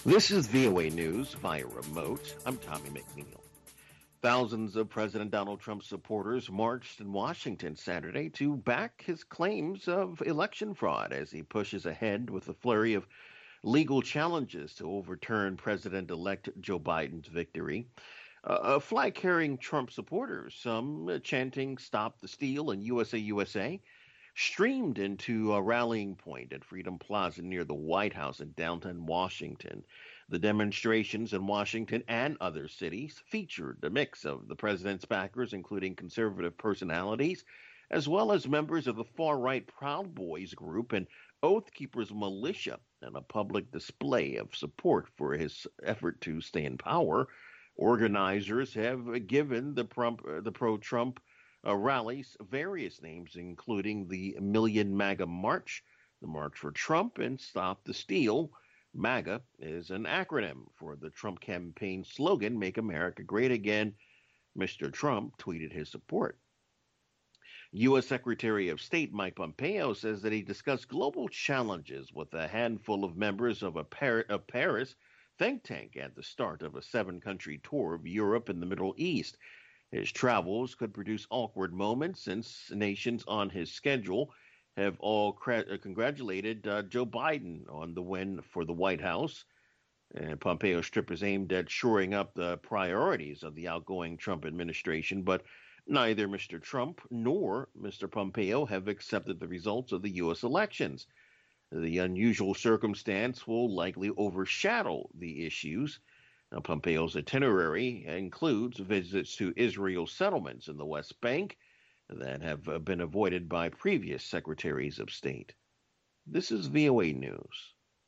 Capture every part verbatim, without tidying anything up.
This is V O A News via remote. I'm Tommy McNeil. Thousands of President Donald Trump supporters marched in Washington Saturday to back his claims of election fraud as he pushes ahead with a flurry of legal challenges to overturn President-elect Joe Biden's victory. Uh, flag-carrying Trump supporters, some chanting "Stop the Steal" and "U S A, U S A," streamed into a rallying point at Freedom Plaza near the White House in downtown Washington. The demonstrations in Washington and other cities featured a mix of the president's backers, including conservative personalities, as well as members of the far-right Proud Boys group and Oath Keepers militia, and a public display of support for his effort to stay in power. Organizers have given the, the pro-Trump uh, rallies various names, including the Million MAGA March, the March for Trump, and Stop the Steal. MAGA is an acronym for the Trump campaign slogan, "Make America Great Again." Mister Trump tweeted his support. U S. Secretary of State Mike Pompeo says that he discussed global challenges with a handful of members of a, Par- a Paris think tank at the start of a seven-country tour of Europe and the Middle East. His travels could produce awkward moments since nations on his schedule have all cra- congratulated uh, Joe Biden on the win for the White House. And Pompeo's trip is aimed at shoring up the priorities of the outgoing Trump administration, but neither Mister Trump nor Mister Pompeo have accepted the results of the U S elections. The unusual circumstance will likely overshadow the issues. Now, Pompeo's itinerary includes visits to Israel settlements in the West Bank that have been avoided by previous secretaries of state. This is V O A News.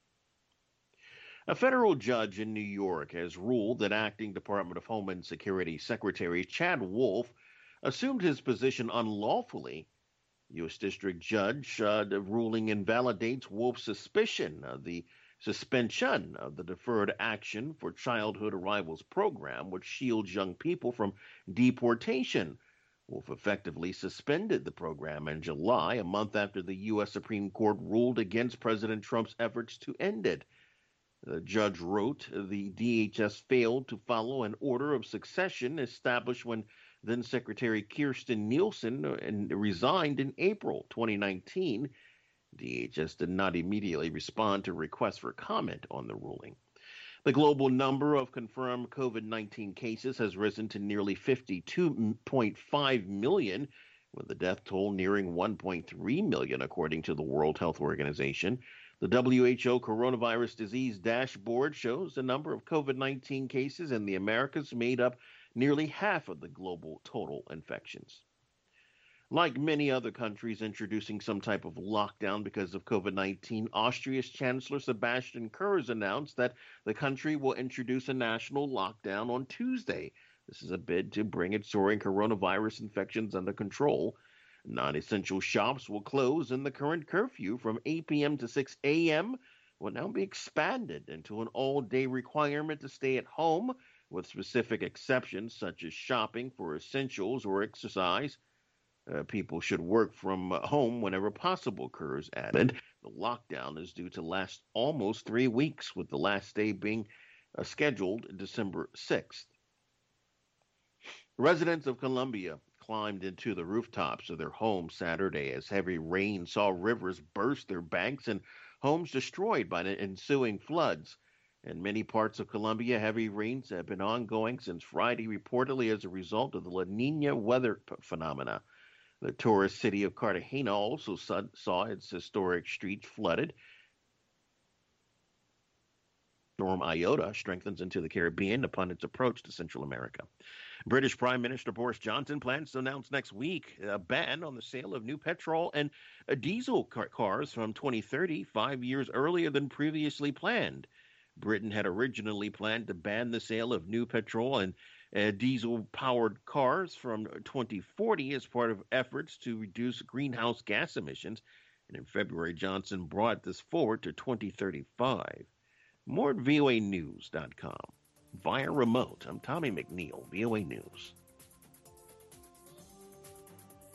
A federal judge in New York has ruled that acting Department of Homeland Security Secretary Chad Wolf assumed his position unlawfully. U S. District Judge uh, the ruling invalidates Wolf's suspicion of the suspension of the Deferred Action for Childhood Arrivals program, which shields young people from deportation. Wolf effectively suspended the program in July, a month after the U S. Supreme Court ruled against President Trump's efforts to end it. The judge wrote the D H S failed to follow an order of succession established when then-Secretary Kirstjen Nielsen resigned in April twenty nineteen. D H S did not immediately respond to requests for comment on the ruling. The global number of confirmed COVID nineteen cases has risen to nearly fifty-two point five million, with the death toll nearing one point three million, according to the World Health Organization. The W H O Coronavirus Disease Dashboard shows the number of COVID nineteen cases in the Americas made up nearly half of the global total infections. Like many other countries introducing some type of lockdown because of COVID nineteen, Austria's Chancellor Sebastian Kurz announced that the country will introduce a national lockdown on Tuesday. This is a bid to bring its soaring coronavirus infections under control. Non-essential shops will close, and the current curfew from eight p.m. to six a.m. will now be expanded into an all-day requirement to stay at home, with specific exceptions such as shopping for essentials or exercise. Uh, people should work from home whenever possible, Kurz added. The lockdown is due to last almost three weeks, with the last day being uh, scheduled December sixth. Residents of Colombia climbed into the rooftops of their homes Saturday as heavy rain saw rivers burst their banks and homes destroyed by the ensuing floods. In many parts of Colombia, heavy rains have been ongoing since Friday, reportedly as a result of the La Nina weather phenomena. The tourist city of Cartagena also saw its historic streets flooded. Storm Iota strengthens into the Caribbean upon its approach to Central America. British Prime Minister Boris Johnson plans to announce next week a ban on the sale of new petrol and uh, diesel car- cars from twenty thirty, five years earlier than previously planned. Britain had originally planned to ban the sale of new petrol and uh, diesel-powered cars from twenty forty as part of efforts to reduce greenhouse gas emissions. And in February, Johnson brought this forward to twenty thirty-five. More at V O A news dot com. Via remote, I'm Tommy McNeil, V O A News.